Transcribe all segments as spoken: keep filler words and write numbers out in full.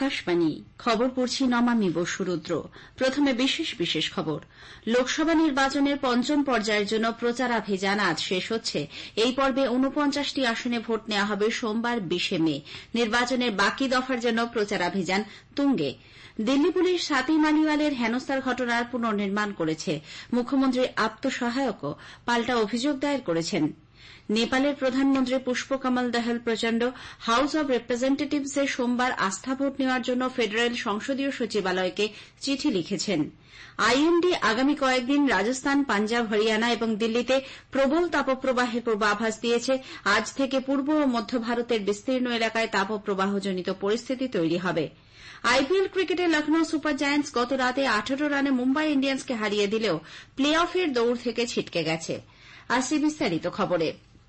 আকাশবাণী খবর পড়ছি নমামি বসু রুদ্র। প্রথমে বিশেষ বিশেষ খবর। লোকসভা নির্বাচনের পঞ্চম পর্যায়ের জন্য প্রচারাভিযান আজ শেষ হচ্ছে। এই পর্বে ঊনপঞ্চাশটি আসনে ভোট নেওয়া হবে সোমবার বিশে মে। নির্বাচনের বাকি দফার জন্য প্রচারাভিযান তুঙ্গে। দিল্লি পুলিশ স্বাতী মালিওয়ালের হেনস্থার ঘটনার পুনর্নির্মাণ করেছে। মুখ্যমন্ত্রীর আত্মসহায়কও পাল্টা অভিযোগ দায়ের করেছেন। নেপালের প্রধানমন্ত্রী পুষ্পকমল দহল প্রচণ্ড হাউস অব রিপ্রেজেন্টেটিভসে সোমবার আস্থা ভোট নেওয়ার জন্য ফেডারেল সংসদীয় সচিবালয়কে চিঠি লিখেছেন। আইএমডি আগামী কয়েকদিন রাজস্থান, পাঞ্জাব, হরিয়ানা এবং দিল্লিতে প্রবল তাপপ্রবাহের পূর্বাভাস দিয়েছে। আজ থেকে পূর্ব ও মধ্য ভারতের বিস্তীর্ণ এলাকায় তাপপ্রবাহজনিত পরিস্থিতি তৈরি হবে। আইপিএল ক্রিকেটে লখনৌ সুপার জায়ান্টস গত রাতে আঠারো রানে মুম্বাই ইন্ডিয়ান্সকে হারিয়ে দিলেও প্লে অফের দৌড় থেকে ছিটকে গেছে। আসছে বিস্তারিত খবরে।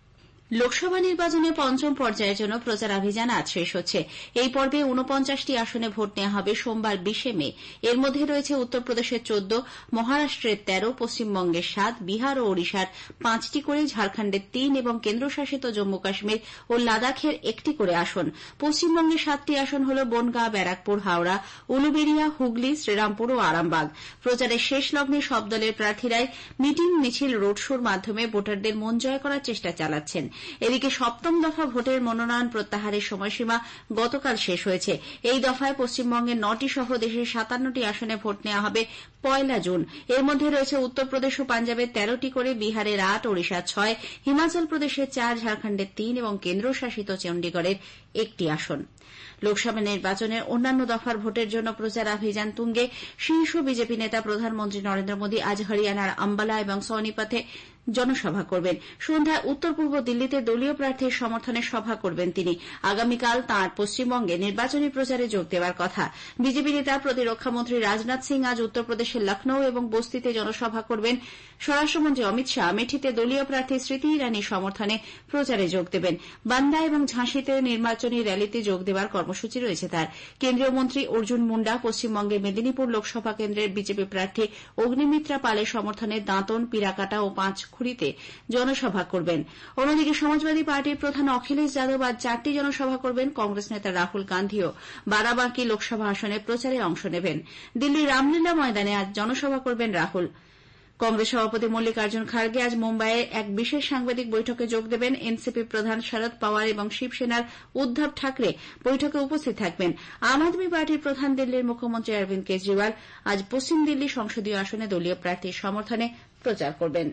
লোকসভা নির্বাচনে পঞ্চম পর্যায়ের জন্য প্রচারাভিযান আজ শেষ হচ্ছে। এই পর্বে ঊনপঞ্চাশটি আসনে ভোট নেওয়া হবে সোমবার বিশে মে। এর মধ্যে রয়েছে উত্তরপ্রদেশের চোদ্দ, মহারাষ্ট্রের তেরো, পশ্চিমবঙ্গের সাত, বিহার ও ওড়িশার পাঁচটি করে, ঝাড়খণ্ডের তিন এবং কেন্দ্রশাসিত জম্মু কাশ্মীর ও লাদাখের একটি করে আসন। পশ্চিমবঙ্গের সাতটি আসন হল বনগাঁ, ব্যারাকপুর, হাওড়া, উলুবেড়িয়া, হুগলি, শ্রীরামপুর ও আরামবাগ। প্রচারের শেষ লগ্নে সব দলের প্রার্থীরাই মিটিং, মিছিল, রোড শোর মাধ্যমে ভোটারদের মন জয় করার চেষ্টা চালাচ্ছেন। এদিকে সপ্তম দফা ভোটের মনোনয়ন প্রত্যাহারের সময়সীমা গতকাল শেষ হয়েছে। এই দফায় পশ্চিমবঙ্গের নটি সহ দেশের সাতান্নটি আসনে ভোট নেওয়া হবে পয়লা জুন। এর মধ্যে রয়েছে উত্তরপ্রদেশ ও পাঞ্জাবের তেরোটি করে, বিহারের আট, ওড়িশার ছয়, হিমাচল প্রদেশের চার, ঝাড়খণ্ডের তিন এবং কেন্দ্রশাসিত চণ্ডীগড়ের একটি আসন। লোকসভা নির্বাচনের অন্যান্য দফার ভোটের জন্য প্রচারাভিযান তুঙ্গে। শীর্ষ বিজেপি নেতা প্রধানমন্ত্রী নরেন্দ্র মোদী আজ হরিয়ানার আম্বালা এবং সোনিপথে জনসভা করবেন। সন্ধ্যায় উত্তর পূর্ব দিল্লিতে দলীয় প্রার্থীর সমর্থনে সভা করবেন তিনি। আগামীকাল তাঁর পশ্চিমবঙ্গে নির্বাচনী প্রচারে যোগ দেওয়ার কথা। বিজেপি নেতা প্রতিরক্ষামন্ত্রী রাজনাথ সিং আজ উত্তরপ্রদেশের লখনৌ এবং বস্তিতে জনসভা করবেন। স্বরাষ্ট্রমন্ত্রী অমিত শাহ আমেঠিতে দলীয় প্রার্থী স্মৃতি ইরানির সমর্থনে প্রচারে যোগ দেবেন। বান্দা এবং ঝাঁসিতে নির্বাচনী র্যালিতে যোগ দেওয়ার কর্মসূচি রয়েছে তার। কেন্দ্রীয় মন্ত্রী অর্জুন মুন্ডা পশ্চিমবঙ্গের মেদিনীপুর লোকসভা কেন্দ্রের বিজেপি প্রার্থী অগ্নিমিত্রা পালের সমর্থনে দাঁতন, পিরাকাটা ও পাঁচখুড়িতে জনসভা করবেন। অন্যদিকে সমাজবাদী পার্টির প্রধান অখিলেশ যাদব আজ চারটি জনসভা করবেন। কংগ্রেস নেতা রাহুল গান্ধীও বারাবাঁকি লোকসভা আসনে প্রচারে অংশ নেবেন। দিল্লির রামলীলা ময়দানে আজ জনসভা করবেন রাহুল। কংগ্রেস সভাপতি মল্লিকার্জুন খার্গে আজ মুম্বাইয়ে এক বিশেষ সাংবাদিক বৈঠকে যোগ দেবেন। এনসিপি প্রধান শরদ পাওয়ার এবং শিবসেনার উদ্ধব ঠাকরে বৈঠকে উপস্থিত থাকবেন। আম আদমি পার্টির প্রধান দিল্লির মুখ্যমন্ত্রী অরবিন্দ কেজরিওয়াল আজ পশ্চিম দিল্লি সংসদীয় আসনে দলীয় প্রার্থীর সমর্থনে প্রচার করবেন।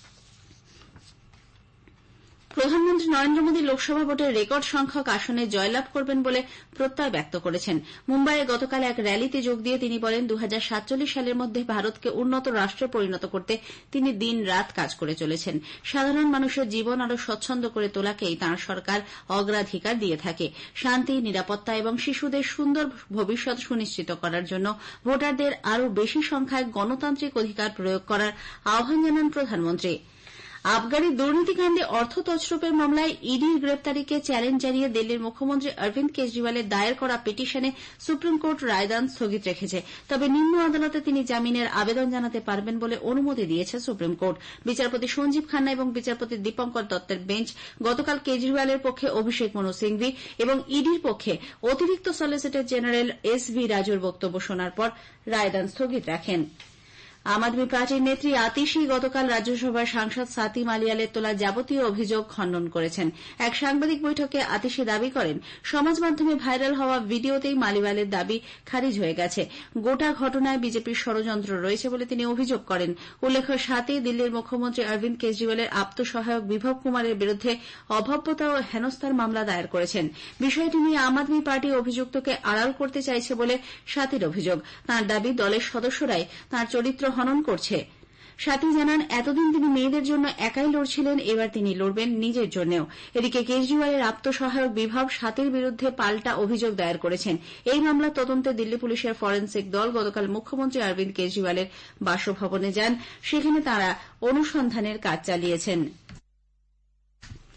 প্রধানমন্ত্রী নরেন্দ্র মোদী লোকসভা ভোটের রেকর্ড সংখ্যক আসনে জয়লাভ করবেন বলে প্রত্যয় ব্যক্ত করেছেন। মুম্বাইয়ে গতকাল এক র্যালিতে যোগ দিয়ে তিনি বলেন, দু হাজার সাতচল্লিশ সালের মধ্যে ভারতকে উন্নত রাষ্ট্রে পরিণত করতে তিনি দিন রাত কাজ করে চলেছেন। সাধারণ মানুষের জীবন আরও স্বচ্ছন্দ করে তোলাকেই তাঁর সরকার অগ্রাধিকার দিয়ে থাকে। শান্তি, নিরাপত্তা এবং শিশুদের সুন্দর ভবিষ্যৎ সুনিশ্চিত করার জন্য ভোটারদের আরও বেশি সংখ্যায় গণতান্ত্রিক অধিকার প্রয়োগ করার আহ্বান জানান প্রধানমন্ত্রী। আবগারি দুর্নীতিকাণ্ডে অর্থ তছরুপের মামলায় ইডির গ্রেপ্তারিকে চ্যালেঞ্জ জানিয়ে দিল্লির মুখ্যমন্ত্রী অরবিন্দ কেজরিওয়ালের দায়ের করা পিটিশনে সুপ্রিম কোর্ট রায়দান স্থগিত রেখেছে। তবে নিম্ন আদালতে তিনি জামিনের আবেদন জানাতে পারবেন বলে অনুমতি দিয়েছে সুপ্রিম কোর্ট। বিচারপতি সঞ্জীব খান্না এবং বিচারপতি দীপঙ্কর দত্তের বেঞ্চ গতকাল কেজরিওয়ালের পক্ষে অভিষেক মনু সিংভি এবং ইডির পক্ষে অতিরিক্ত সলিসিটর জেনারেল এস ভি রাজুর বক্তব্য শোনার পর রায়দান স্থগিত রাখেন। আম আদমি পার্টির নেত্রী আতিশি গতকাল রাজ্যসভার সাংসদ স্বাতী মালিওয়ালের তোলা যাবতীয় অভিযোগ খণ্ডন করেছেন। এক সাংবাদিক বৈঠকে আতিশি দাবি করেন, সমাজ মাধ্যমে ভাইরাল হওয়া ভিডিওতেই মালিওয়ালের দাবি খারিজ হয়ে গেছে। গোটা ঘটনায় বিজেপির ষড়যন্ত্র রয়েছে বলে তিনি অভিযোগ করেন। উল্লেখ্য, সাতই দিল্লির মুখ্যমন্ত্রী অরবিন্দ কেজরিওয়ালের আপ্তসহায়ক বিভব কুমারের বিরুদ্ধে অভব্যতা ও হেনস্থার মামলা দায়ের করেছেন। বিষয়টি নিয়ে আম আদমি পার্টি অভিযুক্তকে আড়াল করতে চাইছে বলে সাথীর অভিযোগ। তাঁর দাবি, দলের সদস্যরাই তাঁর চরিত্র হনন করছে। সাথী জানান, এতদিন তিনি মেয়েদের জন্য একাই লড়ছিলেন, এবার তিনি লড়বেন নিজের জন্যও। এদিকে কেজরিওয়ালের আপ্তসহায়ক বিভব সাথীর বিরুদ্ধে পাল্টা অভিযোগ দায়ের করেছেন। এই মামলার তদন্তে দিল্লি পুলিশের ফরেন্সিক দল গতকাল মুখ্যমন্ত্রী অরবিন্দ কেজরিওয়ালের বাসভবনে যান। সেখানে তাঁরা অনুসন্ধানের কাজ চালিয়েছেন।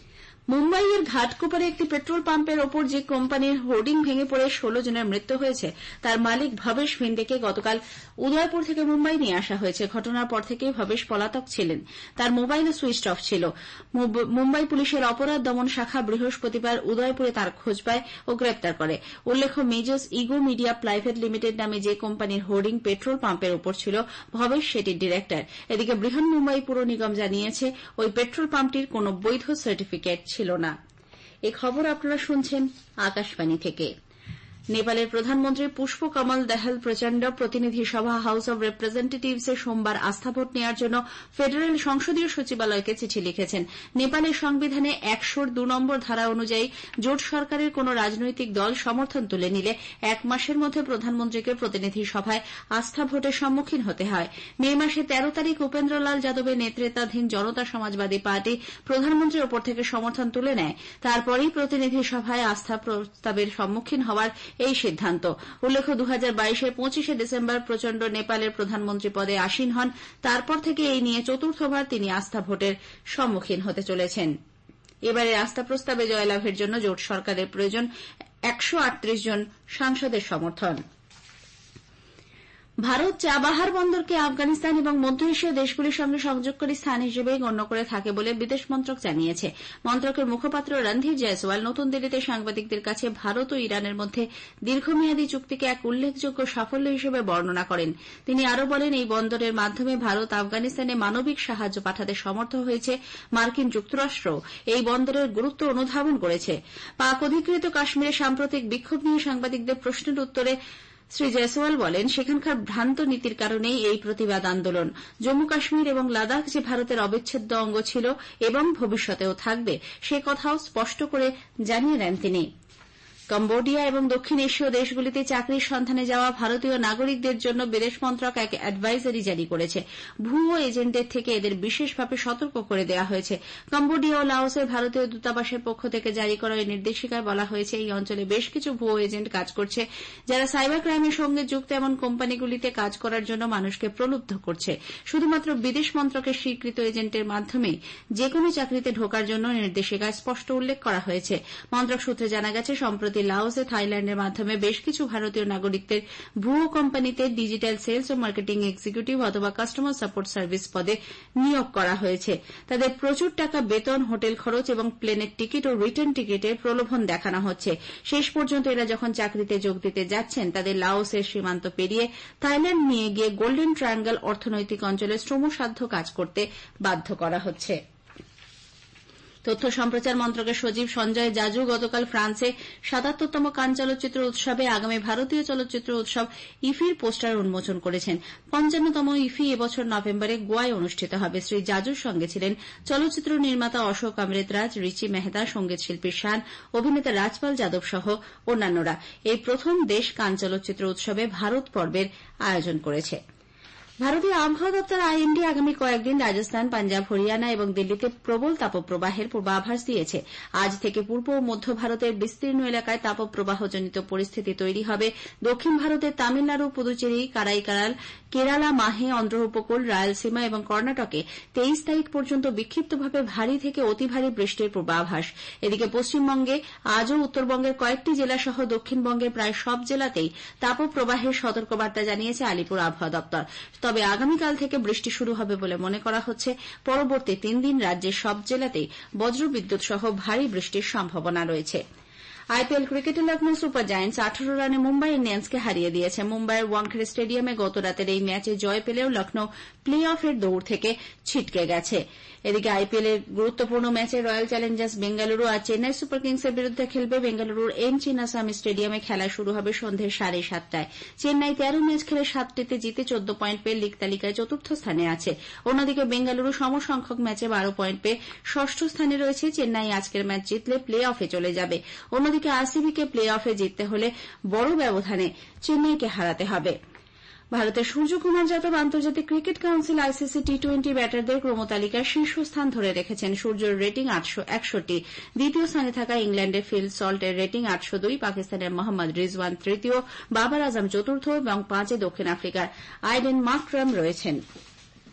মুম্বাইয়ের ঘাটকোপারে একটি পেট্রোল পাম্পের ওপর যে কোম্পানির হোর্ডিং ভেঙে পড়ে ষোলো জনের মৃত্যু হয়েছে তার মালিক ভবেশ ভিন্দেকে গতকাল উদয়পুর থেকে মুম্বাই নিয়ে আসা হয়েছে। ঘটনার পর থেকেই ভবেশ পলাতক ছিলেন। তার মোবাইলও সুইচড অফ ছিল। মুম্বাই পুলিশের অপরাধ দমন শাখা বৃহস্পতিবার উদয়পুরে তার খোঁজ পায় ও গ্রেপ্তার করে। উল্লেখ্য, Majors Ego Media Private Limited নামে যে কোম্পানির হোর্ডিং পেট্রোল পাম্পের ওপর ছিল, ভবেশ সেটির ডিরেক্টর। এদিকে বৃহন মুম্বাই পুর নিগম জানিয়েছে ওই পেট্রোল পাম্পটির কোন বৈধ সার্টিফিকেট ছিল না। এ খবর আপনারা শুনছেন আকাশবাণী থেকে। নেপালের প্রধানমন্ত্রী পুষ্প কমল দহল প্রচণ্ড প্রতিনিধি সভা হাউস অব রিপ্রেজেন্টেটিভসে সোমবার আস্থা ভোট নেওয়ার জন্য ফেডারেল সংসদীয় সচিবালয়কে চিঠি লিখেছেন। নেপালের সংবিধানে একশোর দু নম্বর ধারা অনুযায়ী জোট সরকারের কোন রাজনৈতিক দল সমর্থন তুলে নিলে এক মাসের মধ্যে প্রধানমন্ত্রীকে প্রতিনিধি সভায় আস্থা ভোটের সম্মুখীন হতে হয়। মে মাসে তেরো তারিখ উপেন্দ্রলাল যাদবের নেতৃত্বাধীন জনতা সমাজবাদী পার্টি প্রধানমন্ত্রীর ওপর থেকে সমর্থন তুলে নেয়। তারপরেই প্রতিনিধি সভায় আস্থা প্রস্তাবের সম্মুখীন হওয়ার এই সিদ্ধান্ত। উল্লেখ্য, দু হাজার বাইশের পঁচিশে ডিসেম্বর প্রচণ্ড নেপালের প্রধানমন্ত্রী পদে আসীন হন। তারপর থেকে এই নিয়ে চতুর্থবার তিনি আস্থা ভোটের সম্মুখীন হতে চলেছেন। এবারের আস্থা প্রস্তাবে জয়লাভের জন্য জোট সরকারের প্রয়োজন একশো আটত্রিশ জন সাংসদের সমর্থন। ভারত চাবাহার বন্দরকে আফগানিস্তান এবং মধ্য এশীয় দেশগুলির সঙ্গে সংযোগকারী স্থান হিসেবে গণ্য করে থাকে বলে বিদেশ মন্ত্রক জানিয়েছে। মন্ত্রকের মুখপাত্র রণধীর জয়সওয়াল নতুন দিল্লিতে সাংবাদিকদের কাছে ভারত ও ইরানের মধ্যে দীর্ঘমেয়াদী চুক্তিকে এক উল্লেখযোগ্য সাফল্য হিসেবে বর্ণনা করেন। তিনি আরও বলেন, এই বন্দরের মাধ্যমে ভারত আফগানিস্তানে মানবিক সাহায্য পাঠাতে সমর্থ হয়েছে। মার্কিন যুক্তরাষ্ট্র এই বন্দরের গুরুত্ব অনুধাবন করেছে। পাক অধিকৃত কাশ্মীরে সাম্প্রতিক বিক্ষোভ নিয়ে সাংবাদিকদের প্রশ্নের উত্তরে শ্রী জয়সওয়াল বলেন, সেখানকার ভ্রান্ত নীতির কারণেই এই প্রতিবাদ আন্দোলন। জম্মু কাশ্মীর এবং লাদাখ যে ভারতের অবিচ্ছেদ্য অঙ্গ ছিল এবং ভবিষ্যতেও থাকবে, সে কথাও স্পষ্ট করে জানিয়ে দেন তিনি। কম্বোডিয়া এবং দক্ষিণ এশীয় দেশগুলিতে চাকরির সন্ধানে যাওয়া ভারতীয় নাগরিকদের জন্য বিদেশ মন্ত্রক এক অ্যাডভাইজারি জারি করেছে। ভুয়ো এজেন্টদের থেকে এদের বিশেষভাবে সতর্ক করে দেওয়া হয়েছে। কম্বোডিয়া ও লাওসের ভারতীয় দূতাবাসের পক্ষ থেকে জারি করা এই নির্দেশিকায় বলা হয়েছে, এই অঞ্চলে বেশ কিছু ভুয়ো এজেন্ট কাজ করছে, যারা সাইবার ক্রাইমের সঙ্গে যুক্ত এমন কোম্পানিগুলিতে কাজ করার জন্য মানুষকে প্রলুব্ধ করছে। শুধুমাত্র বিদেশ মন্ত্রকের স্বীকৃত এজেন্টের মাধ্যমেই যেকোনো চাকরিতে ঢোকার জন্য নির্দেশিকায় স্পষ্ট উল্লেখ করা হয়েছে। মন্ত্রক সূত্রে জানা গেছে, সম্প্রতি লাওসে থাইল্যান্ডের মাধ্যমে বেশ কিছু ভারতীয় নাগরিকদের ভুয়ো কোম্পানিতে ডিজিটাল সেলস ও মার্কেটিং এক্সিকিউটিভ অথবা কাস্টমার সাপোর্ট সার্ভিস পদে নিয়োগ করা হয়েছে। তাদের প্রচুর টাকা বেতন, হোটেল খরচ এবং প্লেনের টিকিট ও রিটার্ন টিকিটের প্রলোভন দেখানো হচ্ছে। শেষ পর্যন্ত এরা যখন চাকরিতে যোগ দিতে যাচ্ছেন, তাদের লাওসের সীমান্ত পেরিয়ে থাইল্যান্ড নিয়ে গিয়ে গোল্ডেন ট্রায়াঙ্গল অর্থনৈতিক অঞ্চলে শ্রমসাধ্য কাজ করতে বাধ্য করা হচ্ছে। তথ্য সম্প্রচার মন্ত্রকের সচিব সঞ্জয় জাজু গতকাল ফ্রান্সে সাতাত্তরতম কান চলচ্চিত্র উৎসবে আগামী ভারতীয় চলচ্চিত্র উৎসব ইফির পোস্টার উন্মোচন করেছেন। পঞ্চান্নতম ইফি এবছর নভেম্বরে গোয়ায় অনুষ্ঠিত হবে। শ্রী জাজুর সঙ্গে ছিলেন চলচ্চিত্র নির্মাতা অশোক অমৃতরাজ, রিচি মেহতা, সঙ্গীত শিল্পী শান, অভিনেতা রাজপাল যাদব সহ অন্যান্যরা। এই প্রথম দেশ কান চলচ্চিত্র উৎসবে ভারত পর্বের আয়োজন করেছে। ভারতীয় আবহাওয়া দপ্তর আইএমডি আগামী কয়েকদিন রাজস্থান, পাঞ্জাব, হরিয়ানা এবং দিল্লিতে প্রবল তাপপ্রবাহের পূর্বাভাস দিয়েছে। আজ থেকে পূর্ব ও মধ্য ভারতের বিস্তীর্ণ এলাকায় তাপপ্রবাহজনিত পরিস্থিতি তৈরি হবে। দক্ষিণ ভারতের তামিলনাড়ু, পুদুচেরি, কারাইকাল, কেরালা, মাহে, অন্ধ্র উপকূল, রায়লসীমা এবং কর্ণাটকে তেইশ তারিখ পর্যন্ত বিক্ষিপ্তভাবে ভারী থেকে অতি ভারী বৃষ্টির পূর্বাভাস। এদিকে পশ্চিমবঙ্গে আজও উত্তরবঙ্গের কয়েকটি জেলাসহ দক্ষিণবঙ্গের প্রায় সব জেলাতেই তাপপ্রবাহের সতর্কবার্তা জানিয়েছে আলিপুর আবহাওয়া দপ্তর। তবে আগামীকাল থেকে বৃষ্টি শুরু হবে বলে মনে করা হচ্ছে। পরবর্তী তিন দিন রাজ্যের সব জেলাতেই বজ্রবিদ্যুৎ সহ ভারী বৃষ্টির সম্ভাবনা রয়েছে। আইপিএল ক্রিকেটে লখনৌ সুপার জায়ান্টস আঠারো রানে মুম্বাই ইন্ডিয়ান্সকে হারিয়ে দিয়েছে। মুম্বাইয়ের ওয়াংখেড়ে স্টেডিয়ামে গত রাতের এই ম্যাচে জয় পেলেও লখনৌ প্লে অফের দৌড় থেকে ছিটকে গেছে। এদিকে আইপিএল এর গুরুত্বপূর্ণ ম্যাচে রয়্যাল চ্যালেঞ্জার্স বেঙ্গালুরু আজ চেন্নাই সুপার কিংসের বিরুদ্ধে খেলবে। বেঙ্গালুরুর এম চিন্নাস্বামী স্টেডিয়ামে খেলা শুরু হবে সন্ধ্যে সাড়ে সাতটায়। চেন্নাই তেরো ম্যাচ খেলে সাতটিতে জিতে চোদ্দ পয়েন্ট পেয়ে লিগ তালিকায় চতুর্থ স্থানে আছে। অন্যদিকে বেঙ্গালুরু সমসংখ্যক ম্যাচে বারো পয়েন্ট পেয়ে ষষ্ঠ স্থানে রয়েছে। চেন্নাই আজকের ম্যাচ জিতলে প্লে অফে চলে যাবে। অন্যদিকে আরসিবিকে প্লে অফে জিততে হলে বড় ব্যবধানে চেন্নাইকে হারাতে হবে। ভারতের সূর্যকুমার যাদব আন্তর্জাতিক cricket council ICC T twenty ব্যাটারদের ক্রমতালিকায় শীর্ষস্থান ধরে রেখেছেন। সূর্যের রেটিং আটশো একষট্টি। দ্বিতীয় স্থানে থাকা ইংল্যান্ডের ফিল সল্টের রেটিং আটশো দুই। পাকিস্তানের মোহাম্মদ রিজওয়ান তৃতীয়, বাবার আজম চতুর্থ এবং পাঁচে দক্ষিণ আফ্রিকার আইডেন মাকরাম রয়েছেন।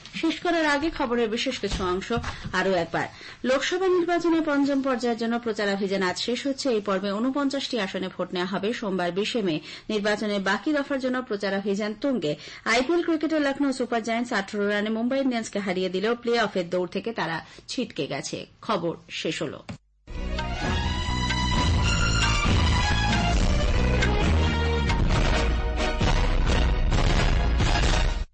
শেষ করার আগে খবরের বিশেষ কিছু অংশ আরও একবার। লোকসভা নির্বাচনের পঞ্চম পর্যায়ের জন্য প্রচারাভিযান আজ শেষ হচ্ছে। এই পর্বে ঊনপঞ্চাশটি আসনে ভোট নেওয়া হবে। সোমবার বিশে মে নির্বাচনের বাকি দফার জন্য প্রচারাভিযান তুঙ্গে। আইপিএল ক্রিকেটে লখনৌ সুপার জায়ান্টস আঠারো রানে মুম্বাই ইন্ডিয়ান্সকে হারিয়ে দিলেও প্লে অফের দৌড় থেকে তারা ছিটকে গেছে। খবর শেষ হল।